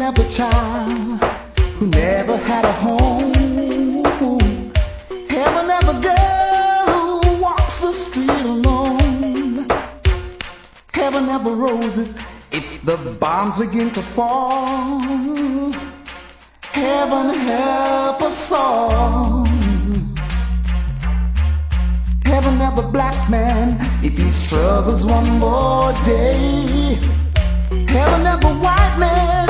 ever child who never had a home. Heaven ever girl who walks the street alone. Heaven ever roses if the bombs begin to fall. Heaven help us all. Heaven never black man if he struggles one more day. Heaven never white man